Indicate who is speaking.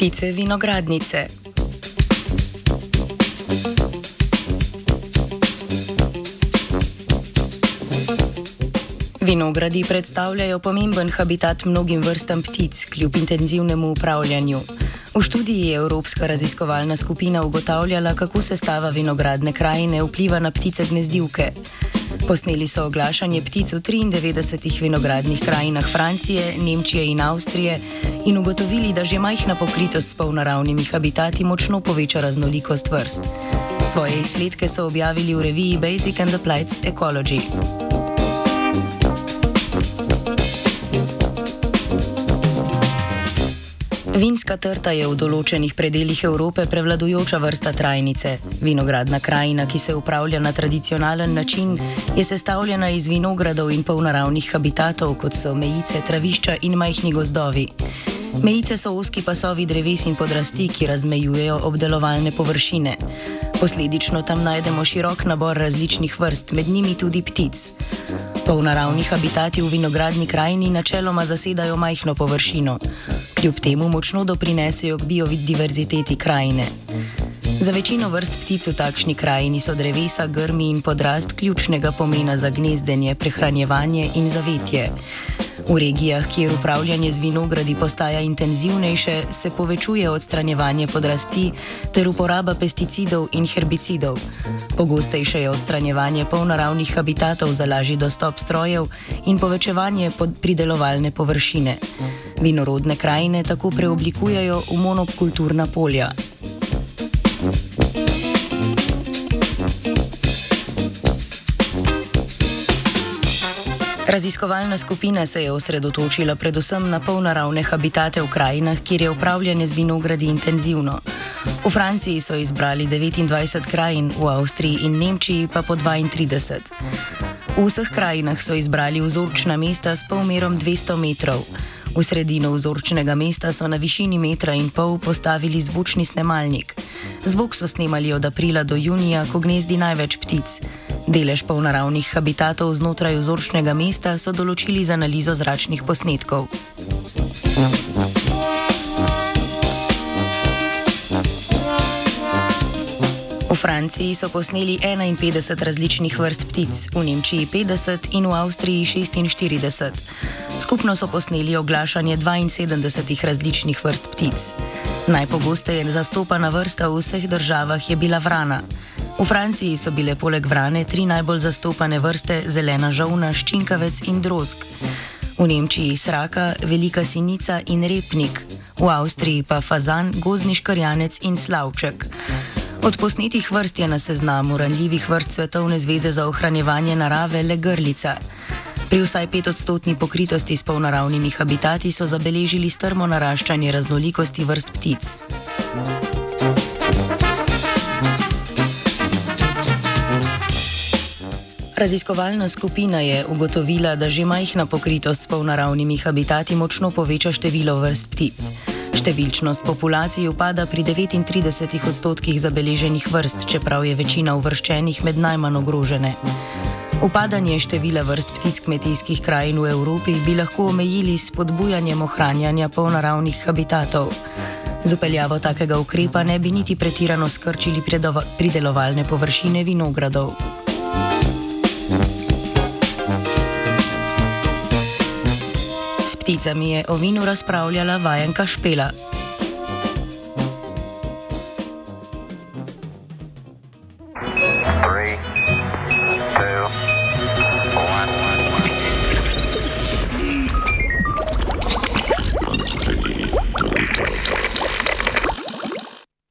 Speaker 1: Ptice vinogradnice. Vinogradi predstavljajo pomemben habitat mnogim vrstam ptic, kljub intenzivnemu upravljanju. V študiji je Evropska raziskovalna skupina ugotavljala, kako sestava vinogradne krajine vpliva na ptice gnezdilke. Posneli so oglašanje ptic v 93 vinogradnih krajinah Francije, Nemčije in Avstrije in ugotovili, da že majhna pokritost s polnaravnimi habitati močno poveča raznolikost vrst. Svoje izsledke so objavili v reviji Basic and Applied Ecology. Vinska trta je v določenih predelih Evrope prevladujoča vrsta trajnice. Vinogradna krajina, ki se upravlja na tradicionalen način, je sestavljena iz vinogradov in polnaravnih habitatov, kot so mejice, travišča in majhni gozdovi. Mejice so ozki pasovi dreves in podrasti, ki razmejujejo obdelovalne površine. Posledično tam najdemo širok nabor različnih vrst, med njimi tudi ptic. Polnaravni habitati v vinogradni krajini načeloma zasedajo majhno površino. Kljub temu močno doprinesejo k biodiverziteti krajine. Za večino vrst ptic v takšni krajini so drevesa, grmi in podrast ključnega pomena za gnezdenje, prehranjevanje in zavetje. V regijah, kjer upravljanje z vinogradi postaja intenzivnejše, se povečuje odstranjevanje podrasti ter uporaba pesticidov in herbicidov. Pogostejše je odstranjevanje polnaravnih habitatov za lažji dostop strojev in povečevanje pridelovalne površine. Vinorodne krajine tako preoblikujejo v monokulturna polja. Raziskovalna skupina se je osredotočila predvsem na polnaravne habitate v krajinah, kjer je upravljanje z vinogradi intenzivno. V Franciji so izbrali 29 krajin, v Avstriji in Nemčiji pa po 32. V vseh krajinah so izbrali vzorčna mesta s polmerom 200 metrov. V sredino vzorčnega mesta so na višini 1,5 metra postavili zvočni snemalnik. Zvok so snemali od aprila do junija, ko gnezdi največ ptic. Delež polnaravnih habitatov znotraj vzorčnega mesta so določili z analizo zračnih posnetkov. V Franciji so posneli 51 različnih vrst ptic, v Nemčiji 50 in v Avstriji 46. Skupno so posneli oglašanje 72 različnih vrst ptic. Najpogosteje zastopana vrsta v vseh državah je bila vrana. V Franciji so bile poleg vrane 3 najbolj zastopane vrste: zelena žolna, ščinkavec in drozg. V Nemčiji sraka, velika sinica in repnik. V Avstriji pa fazan, gozdni škrjanec in slavček. Od posnetih vrst je na seznamu ranljivih vrst Svetovne zveze za ohranjevanje narave le grlica. Pri vsaj 5% pokritosti s polnaravnimi habitati so zabeležili strmo naraščanje raznolikosti vrst ptic. Raziskovalna skupina je ugotovila, da že majhna pokritost s polnaravnimi habitati močno poveča število vrst ptic. Številčnost populacij upada pri 39% zabeleženih vrst, čeprav je večina uvrščenih med najmanj ogrožene. Upadanje števila vrst ptic kmetijskih krajin v Evropi bi lahko omejili s spodbujanjem ohranjanja polnaravnih habitatov. Z vpeljavo takega ukrepa ne bi niti pretirano skrčili pridelovalne površine vinogradov. S pticami je o vinu razpravljala vajenka Špela.